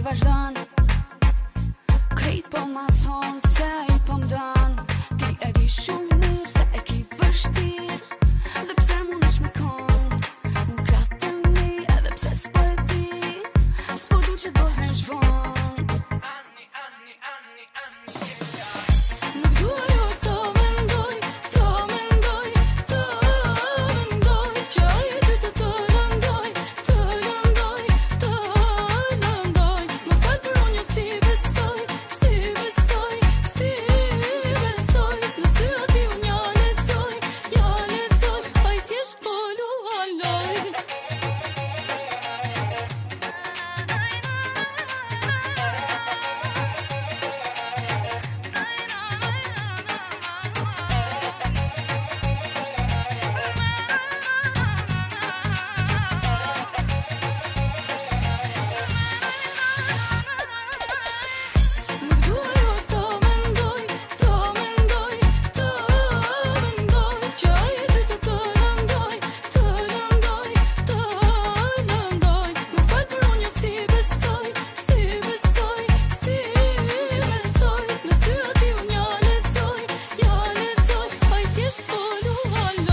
vazhdon. Krejt po ma thonë se I po mdon. Ti e di shumë mirë se e ki vështir. Dhe pse mu nësh me kon Më kratë mi edhe pse s'po e di. S'po du që dohesh von. Nuk dua jo s'to mendoj, to mendoj, to mendoj. Që ai ty të lëndoj, të lëndoj, të lëndoj. Më fal për unë jo si besoj, si besoj, si besoj. Në sy ati unë ja lexoj, ai thjesht po lualoj. Nuk dua jo s'to mendoj, to mendoj, to mendoj. Që ai ty të lëndoj, të lëndoj, të lëndoj. Më fal për unë jo si besoj, si besoj, si besoj. Në sy ati unë ja lexoj, ai thjesht po lualoj.